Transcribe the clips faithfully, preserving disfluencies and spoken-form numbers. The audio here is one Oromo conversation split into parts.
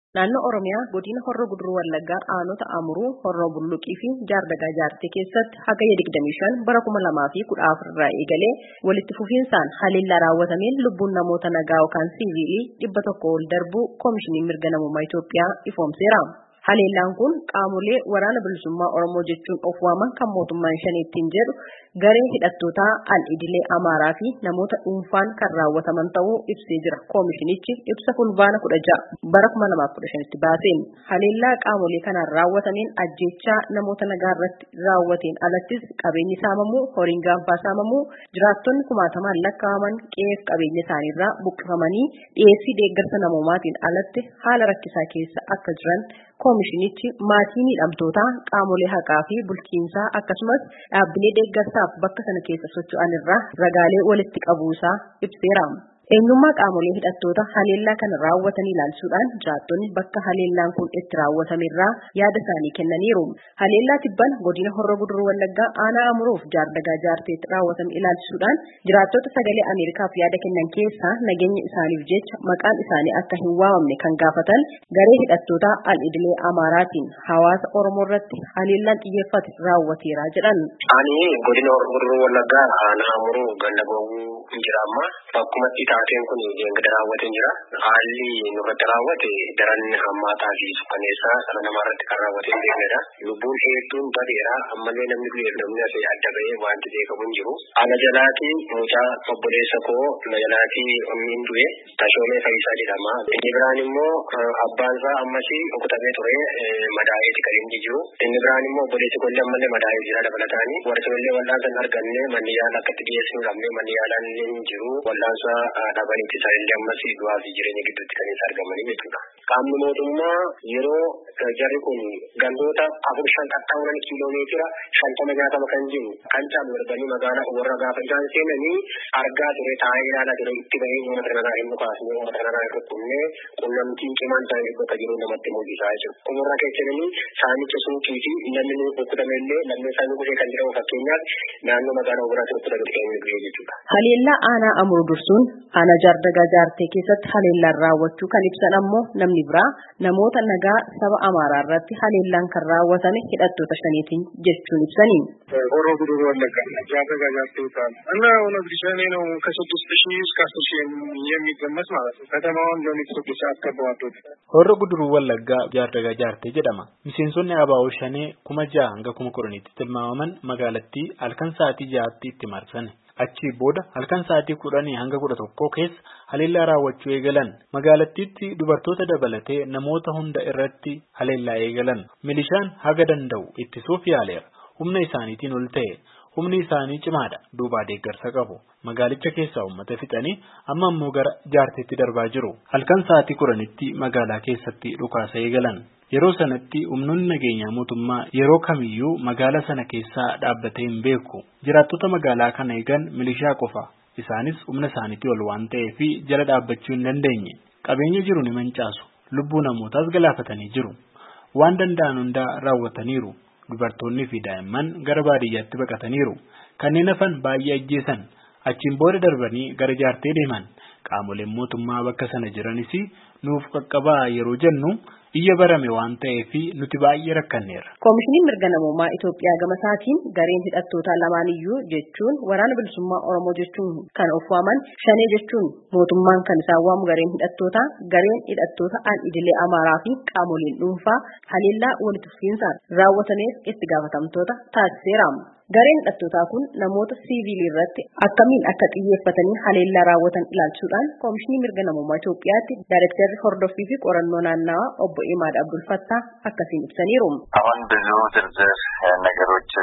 Naannoo Oromiyaa godina Horroo Guduruu Wallaggaa aanota Amuruu, Horroo Bulluqii fi Jaardagaa Jaartee keessatti hagayya digdamii shan bara kuma lamaa fi kudha afur irraa eegalee walitti fufiinsaan haleellaa raawwatameen lubbuun namoota nagaa yookaan siivilii dhibba tokko ol darbuu Koomishiniin Mirga Namummaa Itoophiyaa ifoomseera. Haleellaan kun qaamolee waraana bilisummaa Oromoo jechuun of waaman kan mootummaan shaniittiin jedhu garee hidhattootaa al-idilee Amaaraa fi namoota dhuunfaan kan raawwataman ta'uu ibsee jira. Koomishinichi ibsa fulbaana kudha ja'a bara kuma lamaaf kudha shanitti baaseen haleellaa qaamolee kanaan raawwatameen ajjeechaa namoota nagaa irratti raawwateen alattis qabeenyi saamamuu, horiin gaanfaa saamamuu, jiraattonni kumaatamaan lakkaa'aman qe'eef qabeenya isaaniirraa buqqifamanii dhiyeessii deeggarsa namoomaatiin alatti haala rakkisaa keessa akka jiran Koomishinichi maatii miidhamtootaa, qaamolee haqaa fi bulchiinsaa akkasumas dhaabbilee deeggarsaaf bakka sana keessa socho'an irraa ragaalee walitti qabuusaa ibseera. Eenyummaa qaamolee hidhattoota haleellaa kana raawwatan ilaalchuudhaan jiraattonni bakka haleellaan kun itti raawwatamerraa yaada isaanii kennaniiru. Haleellaa tibban godina Horroo Guduruu Wallaggaa aanaa Amuruuf Jaardagaa Jaarteetti raawwatame ilaalchuudhaan jiraattota sagalee Ameerikaaf yaada kennan keessaa nageenya isaaniif jecha maqaan isaanii akka hin waamamne kan gaafatan garee hidhattoota al-idilee Amaaraatiin hawaasa Oromoo irratti haleellaan xiyyeeffate raawwateera jedhan. Ani godina Horroo Guduruu Wallaggaa aanaa Amuruu ganda gowwuu injiraamma bakkumatti taateen kun deengada raawwatee jira. Haalli nurratti raawwate daran hammaataa fi suukaneessaa sana namarratti kan raawwatee deengada. Lubbuun hedduun badeera ammallee namni du'eef namni asii adda bahee wanti beekamu hin jiru. Ana jalaati mucaa obboleessa koo na jalaati ommiin du'e Tashoolee Fayyisaa jedhama. Inni biraan immoo abbaan isaa ammas okutamee ture madaa'eeti kan inni jiru. Inni biraan immoo obboleessi kollee ammallee madaa'ee jira dabalataanii. Warra illee wal'aansa arganne manni yaala akkatti dhiyeessinu dhabnee manni yaalaan hin jiru. Wal'aansa dhabanitti isaanillee ammas du'aa fi jireenya gidduutti kan isa argamanii jechuudha. Qaamni mootummaa yeroo jarri kun gandoota afur shan qaxxaamuran kiiloomeetira shantama jaatama kan jiru kan caalu darbanii magaalaa warra gaafa isaan seenanii argaa ture taa'ee ilaalaa ture itti bahee uummata nagaa hin dhukaasne uummata nagaa hin rukkunne qunnamtiin cimaan ta'e bakka jiru namatti mul'isaa jechuudha. Umurra keessanii saamicha suuqii fi namni rukkutame illee namni isaanii gufee kan jedhamu fakkeenyaaf naannoo magaalaa biraatti rukkutamee kan inni ga'e jechuudha. Haleellaa aanaa Amuruu dursuun aanaa Jaardagaa Jaartee keessatti haleellaan raawwachuu kan ibsan ammoo namni biraa namoota nagaa saba Amaaraa irratti haleellaan kan raawwatame hidhattoota shaniitiin jechuun ibsanii. Horroo Guduruu Wallaggaa Jaardagaa Jaartee ta'an እና እውነት ቢሸኔ ነው ከስድስት ሺህ እስከ አስር ሺህ የሚገመት ማለት ነው። ከተማውን ለሊት ስድስት ሰዓት ከበዋቶት Horroo Guduruu Wallaggaa Jaardagaa Jaartee jedhama. Miseensonni abaa'oo shanee kuma ja'a hanga kuma kudhaniitti tilmaamaman magaalattii halkan sa'aatii ja'aatti itti marsan. Achi booda halkan sa'aatii kudhanii hanga kudha tokkoo keessa haleellaa raawwachuu eegalan. Magaalattiitti dubartoota dabalatee namoota hunda irratti haleellaa eegalan. Milishaan haga danda'u ittisuuf yaaleera. Humna isaaniitiin ol ta'e. Humni isaanii cimaadha. Duubaa deeggarsa qabu. Magaalicha keessaa uummata fixanii amma ammoo gara jaarteetti darbaa jiru. Halkan sa'aatii kudhanitti magaalaa keessatti dhukaasa eegalan. Yeroo sanatti humnoonni nageenyaa mootummaa yeroo kamiyyuu magaalaa sana keessaa dhaabbatee hin beeku. Jiraattota magaalaa kana eegan milishaa qofa. Isaanis humna isaaniitii ol waan ta'eef jala dhaabbachuu hin dandeenye. Qabeenya jiru ni mancaasu. Lubbuu namootaas galaafatanii jiru. Waan danda'an hundaa raawwataniiru. Dubartoonni fi daa'imman gara baadiyyaatti baqataniiru. Kanneen hafan baay'ee ajjeesan. Achiin booda darbanii gara jaartee deeman. Qaamoleen mootummaa bakka sana jiranis nuuf qaqqabaa yeroo jennu iyya barame waan ta'eef nuti baay'ee rakkanneerra. Koomishiniin Mirga Namummaa Itoophiyaa gama isaatiin gareen hidhattoota lamaaniyyuu jechuun waraana bilisummaa Oromoo jechuun kan of waaman shanee jechuun mootummaan kan isaan waamu gareen hidhattoota gareen hidhattoota al-idilee Amaaraa fi qaamoleen dhuunfaa haleellaa walitti fufiinsaan raawwatameef itti gaafatamtoota taasiseera. Gareen hidhattootaa kun namoota siivilii irratti akkamiin akka xiyyeeffatanii haleellaa raawwatan ilaalchuudhaan Koomishinii Mirga Namummaa Itoophiyaatti Daayirektarri Hordoffii fi Qorannoo Naannawaa obbo Imaad Abdul Fattah akkasiin ibsaniiru. አሁን ብዙ ዝርዝር ነገሮችን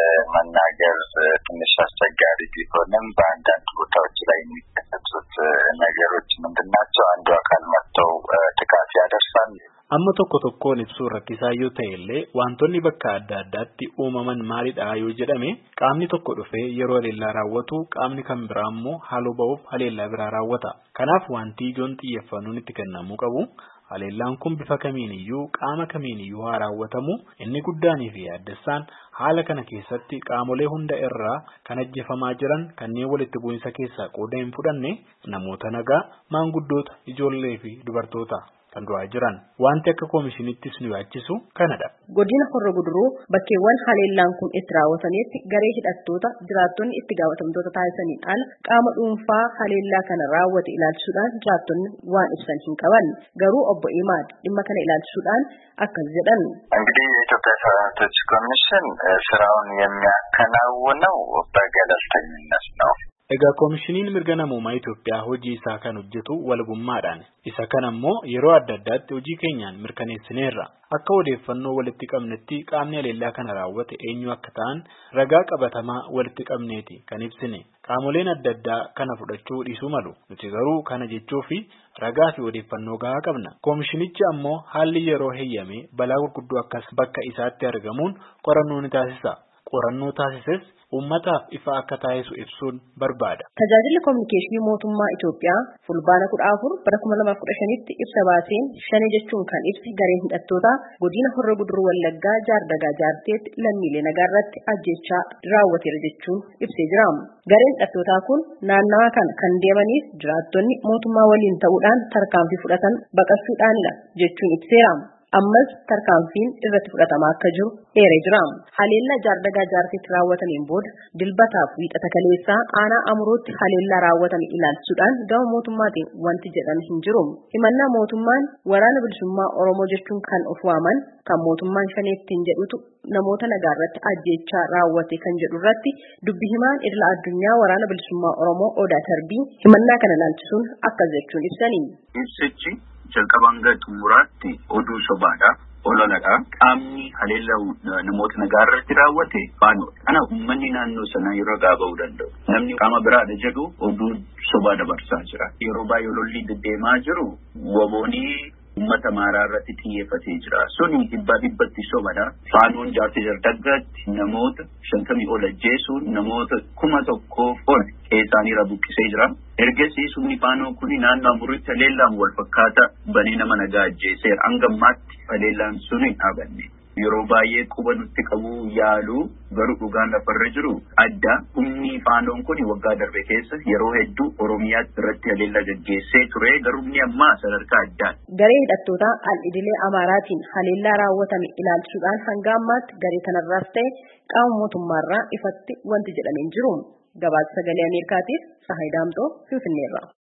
መናገር ትንሽ አስቸጋሪ ቢሆንም በአንዳንድ ቦታዎች ላይ የሚከሰቱት ነገሮች ምንድናቸው? አንዱ አካል መጥተው ጥቃት ያደርሳል። Amma tokko tokkoon ibsuu rakkisaa yoo ta'e illee wantoonni bakka adda addaatti uumaman maalidha yoo jedhame qaamni tokko dhufee yeroo haleellaa raawwatu qaamni kan biraa immoo haaloo ba'uuf haleellaa biraa raawwata. Kanaaf wanti ijoon xiyyeeffannoon itti kennamuu qabu haleellaan kun bifa kamiin iyyuu qaama kamiin iyyuu haa raawwatamu inni guddaanii fi addessaan haala kana keessatti qaamolee hunda irraa kan ajjeefamaa jiran kanneen walitti bu'insa keessaa qooda hin fudhanne namoota nagaa maanguddoota ijoollee fi dubartoota. kan du'aa jiran. Wanti akka koomishiniittis nu yaachisu kanadha. Godina Horroo Guduruu bakkeewwan haleellaan kun itti raawwatametti garee hidhattoota jiraattonni itti gaafatamtoota taasisaniin ala qaama dhuunfaa haleellaa kana raawwate ilaalchisuudhaan jiraattonni waan ibsan hin qaban. Garuu obbo Imaad dhimma kana ilaalchisuudhaan akkas jedhan. እንግዲህ የኢትዮጵያ ሰራዊቶች ኮሚሽን ስራውን የሚያከናውነው በገለልተኝነት ነው። Egaa koomishiniin mirga namoomaa Itoophiyaa hojii isaa kan hojjetu walabummaadhaan. Isa kana immoo yeroo adda addaatti hojii keenyaan mirkaneessineerra. Akka odeeffannoo walitti qabnetti qaamni haleellaa kana raawwate eenyu akka ta'an ragaa qabatamaa walitti qabneeti kan ibsine. Qaamoleen adda addaa kana fudhachuu dhiisuu malu. Nuti garuu kana jechuu fi ragaa fi odeeffannoo gahaa qabna. Koomishinichi ammoo haalli yeroo heeyyame balaa gurguddoo akkas bakka isaatti argamuun qorannoo ni taasisa. Qorannoo taasises ummataaf ifa akka taasisu ibsuun barbaada. Tajaajilli kominikeeshinii mootummaa Itoophiyaa fulbaana kudha afur bara kuma lamaaf kudha shanitti ibsa baaseen shanii jechuun kan ibsi gareen hidhattoota godina Horroo Guduruu Wallaggaa Jaardagaa Jaarteetti lammiilee nagaa irratti ajjeechaa raawwateera jechuun ibsee jira. Gareen hidhattootaa kun naannawaa kana kan deemaniif jiraattonni mootummaa waliin ta'uudhaan tarkaanfii fudhatan baqachuudhaanidha jechuun ibseera. Ammas tarkaanfiin irratti fudhatamaa akka jiru eeree jira. Haleellaa Jaardagaa Jaarteetti raawwatameen booda dilbataaf wiixata kaleessaa aanaa Amurootti haleellaa raawwatame ilaalchisuudhaan gama mootummaatiin wanti jedhame hin jiru. Himannaa mootummaan waraana bilisummaa Oromoo jechuun kan of waaman kan mootummaan shaneettiin jedhutu namoota nagaa irratti ajjeechaa raawwate kan jedhu irratti dubbi himaan idila addunyaa waraana bilisummaa Oromoo Odaa Tarbii himannaa kana ilaalchisuun akkas jechuun ibsanii. Ibsichi jalqabaan gara xumuraatti oduu sobaadha. Ololaadha. Qaamni haleellaa namoota nagaa irratti raawwate faanoodha. Kana uummanni naannoo sanaa yeroo gaaba'uu danda'u. Namni qaama biraadha jedhu oduu sobaa dabarsaa jira. Yeroo baay'ee lolli deddeemaa jiru waboonii ummata maaraa irratti xiyyeeffatee jira. Suni dhibbaa dhibbatti sobadha. Faanoon jaartii Jaardaggaatti namoota shantamii ol ajjeesuun namoota kuma tokkoof ol keessaanii buqqisee jira. Ergasii sumni faanoo kuni naannoo Amuritti haleellaan wal fakkaata banee nama nagaa ajjeeseera. Hanga ammaatti haleellaan sun hin dhaabanne. Yeroo baay'ee quba nutti qabu yaalu garuu dhugaan lafarra jiru adda. Humni faanoon kun waggaa darbe keessa yeroo hedduu Oromiyaatti irratti haleellaa gaggeessee ture. Garuu inni ammaa sadarkaa addaa. Garee hidhattoota al-idilee Amaaraatiin haleellaa raawwatame ilaalchisuudhaan hanga ammaatti garee kanarraas ta'e qaama mootummaarraa ifatti wanti jedhameen jiru. Gabaasa sagalee Ameerikaatiif Sahay Daamxoo Finfinneerraa.